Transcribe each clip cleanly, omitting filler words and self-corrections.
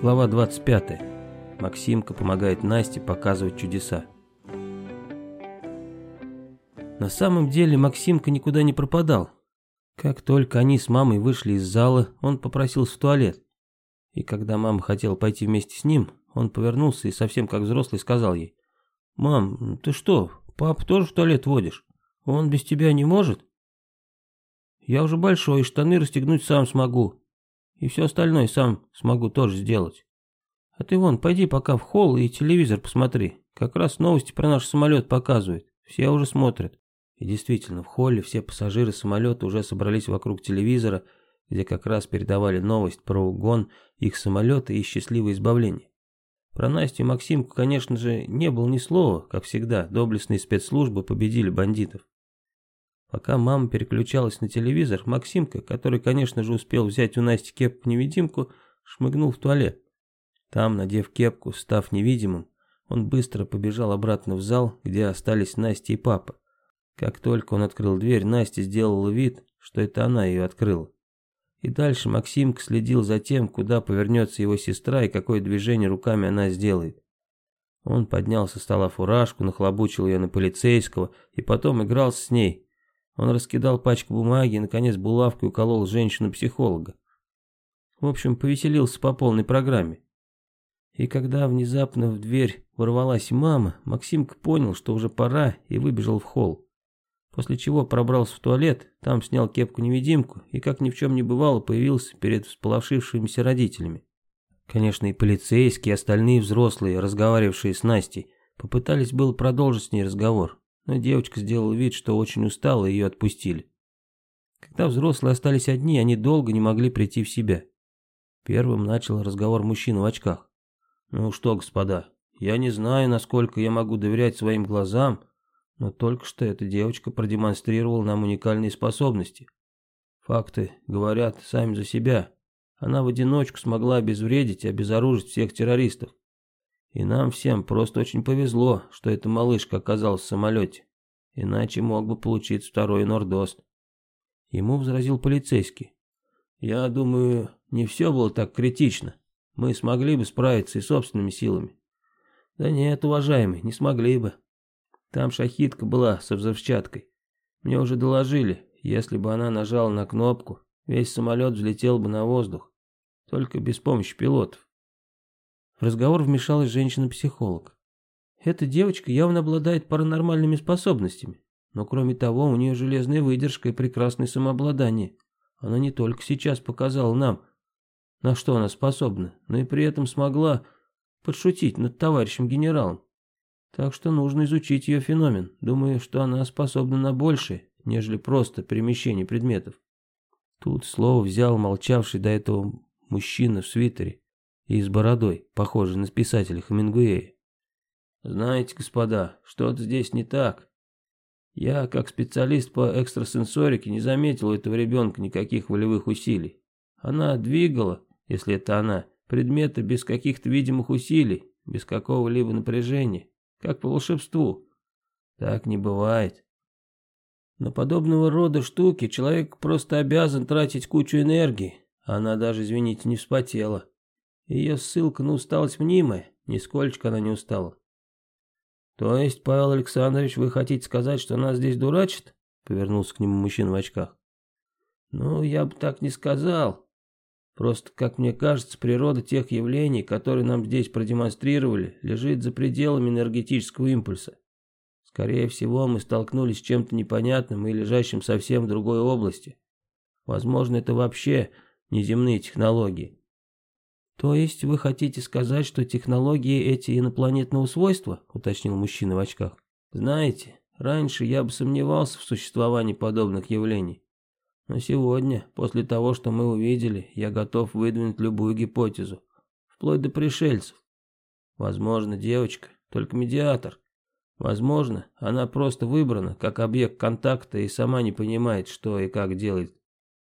Глава 25. Максимка помогает Насте показывать чудеса. На самом деле Максимка никуда не пропадал. Как только они с мамой вышли из зала, он попросился в туалет. И когда мама хотела пойти вместе с ним, он повернулся и совсем как взрослый сказал ей: «Мам, ты что, папу тоже в туалет водишь? Он без тебя не может? Я уже большой, и штаны расстегнуть сам смогу. И все остальное сам смогу тоже сделать. А ты вон, пойди пока в холл и телевизор посмотри. Как раз новости про наш самолет показывают. Все уже смотрят». И действительно, в холле все пассажиры самолета уже собрались вокруг телевизора, где как раз передавали новость про угон их самолета и счастливое избавление. Про Настю и Максимку, конечно же, не было ни слова, как всегда, доблестные спецслужбы победили бандитов. Пока мама переключалась на телевизор, Максимка, который, конечно же, успел взять у Насти кепку-невидимку, шмыгнул в туалет. Там, надев кепку, став невидимым, он быстро побежал обратно в зал, где остались Настя и папа. Как только он открыл дверь, Настя сделала вид, что это она ее открыла. И дальше Максимка следил за тем, куда повернется его сестра и какое движение руками она сделает. Он поднял со стола фуражку, нахлобучил ее на полицейского и потом игрался с ней. Он раскидал пачку бумаги и, наконец, булавкой уколол женщину-психолога. В общем, повеселился по полной программе. И когда внезапно в дверь ворвалась мама, Максимка понял, что уже пора, и выбежал в холл. После чего пробрался в туалет, там снял кепку-невидимку и, как ни в чем не бывало, появился перед всполошившимися родителями. Конечно, и полицейские, и остальные взрослые, разговаривавшие с Настей, попытались было продолжить с ней разговор, но девочка сделала вид, что очень устала, и ее отпустили. Когда взрослые остались одни, они долго не могли прийти в себя. Первым начал разговор мужчина в очках. «Ну что, господа, я не знаю, насколько я могу доверять своим глазам, но только что эта девочка продемонстрировала нам уникальные способности. Факты говорят сами за себя. Она в одиночку смогла обезвредить и обезоружить всех террористов. И нам всем просто очень повезло, что эта малышка оказалась в самолете. Иначе мог бы получиться второй нордост». Ему возразил полицейский: «Я думаю, не все было так критично. Мы смогли бы справиться и собственными силами». «Да нет, уважаемый, не смогли бы. Там шахидка была со взрывчаткой. Мне уже доложили, если бы она нажала на кнопку, весь самолет взлетел бы на воздух. Только без помощи пилотов». В разговор вмешалась женщина-психолог. «Эта девочка явно обладает паранормальными способностями, но кроме того у нее железная выдержка и прекрасное самообладание. Она не только сейчас показала нам, на что она способна, но и при этом смогла подшутить над товарищем генералом. Так что нужно изучить ее феномен. Думаю, что она способна на большее, нежели просто перемещение предметов». Тут слово взял молчавший до этого мужчина в свитере и с бородой, похожий на писателя Хемингуэя. «Знаете, господа, что-то здесь не так. Я, как специалист по экстрасенсорике, не заметил у этого ребенка никаких волевых усилий. Она двигала, если это она, предметы без каких-то видимых усилий, без какого-либо напряжения, как по волшебству. Так не бывает. На подобного рода штуки человек просто обязан тратить кучу энергии. Она даже, извините, не вспотела. Ее ссылка на усталость мнимая, нисколько она не устала». «То есть, Павел Александрович, вы хотите сказать, что нас здесь дурачат?» — повернулся к нему мужчина в очках. «Ну, я бы так не сказал. Просто, как мне кажется, природа тех явлений, которые нам здесь продемонстрировали, лежит за пределами энергетического импульса. Скорее всего, мы столкнулись с чем-то непонятным и лежащим совсем в другой области. Возможно, это вообще неземные технологии». «То есть вы хотите сказать, что технологии эти инопланетного свойства?» — уточнил мужчина в очках. «Знаете, раньше я бы сомневался в существовании подобных явлений. Но сегодня, после того, что мы увидели, я готов выдвинуть любую гипотезу, вплоть до пришельцев. Возможно, девочка, только медиатор. Возможно, она просто выбрана как объект контакта и сама не понимает, что и как делает.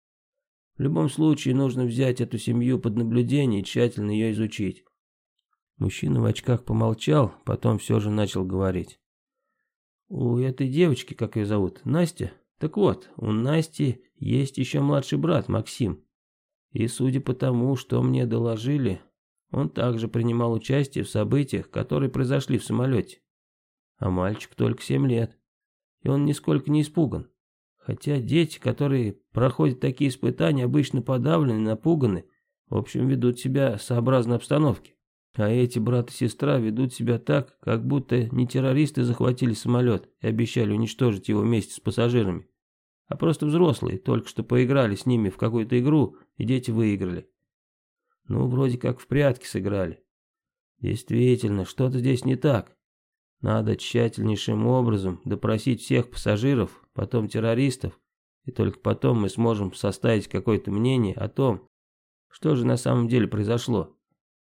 В любом случае нужно взять эту семью под наблюдение и тщательно ее изучить». Мужчина в очках помолчал, потом все же начал говорить. «У этой девочки, как ее зовут, Настя? Так вот, у Насти есть еще младший брат Максим. И судя по тому, что мне доложили, Он также принимал участие в событиях, которые произошли в самолете. А мальчик только 7 лет, и он нисколько не испуган. Хотя дети, которые проходят такие испытания, обычно подавлены, напуганы, в общем, ведут себя сообразно обстановке. А эти брат и сестра ведут себя так, как будто не террористы захватили самолет и обещали уничтожить его вместе с пассажирами, а просто взрослые, только что поиграли с ними в какую-то игру, и дети выиграли. Ну, вроде как в прятки сыграли. Действительно, что-то здесь не так. Надо тщательнейшим образом допросить всех пассажиров, потом террористов, и только потом мы сможем составить какое-то мнение о том, что же на самом деле произошло.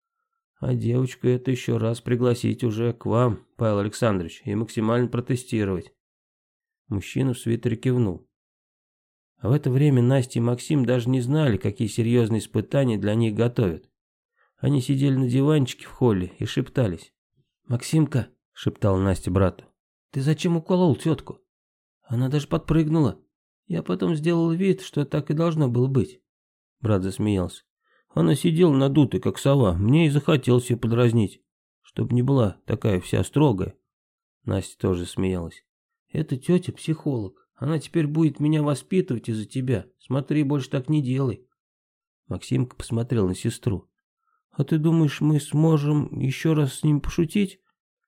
А девочку эту еще раз пригласить уже к вам, Павел Александрович, и максимально протестировать. Мужчина в свитере кивнул. А в это время Настя и Максим даже не знали, какие серьезные испытания для них готовят. Они сидели на диванчике в холле и шептались. «Максимка», — шептала Настя брату, — «ты зачем уколол тетку? Она даже подпрыгнула. Я потом сделал вид, что так и должно было быть». Брат засмеялся. «Она сидела надутая, как сова. Мне и захотелось ее подразнить, чтобы не была такая вся строгая». Настя тоже смеялась. «Эта тетя психолог. Она теперь будет меня воспитывать из-за тебя. Смотри, больше так не делай». Максимка посмотрел на сестру. «А ты думаешь, мы сможем еще раз с ним пошутить?»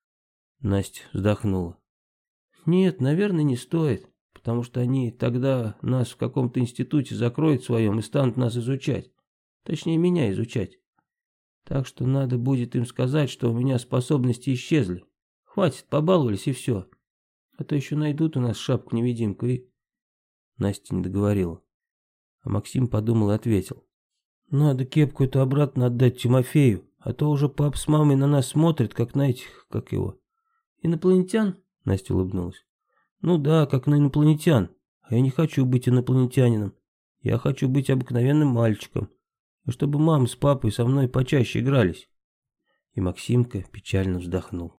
Настя вздохнула. «Нет, наверное, не стоит, потому что они тогда нас в каком-то институте закроют своем и станут нас изучать. Точнее, меня изучать. Так что надо будет им сказать, что у меня способности исчезли. Хватит, побаловались и все. А то еще найдут у нас шапку-невидимку и...» Настя не договорила. А Максим подумал и ответил. «Надо кепку эту обратно отдать Тимофею, а то уже пап с мамой на нас смотрят, как на этих, как его...» «Инопланетян?» — Настя улыбнулась. «Ну да, как на инопланетян. А я не хочу быть инопланетянином. Я хочу быть обыкновенным мальчиком. И чтобы мама с папой со мной почаще игрались». И Максимка печально вздохнул.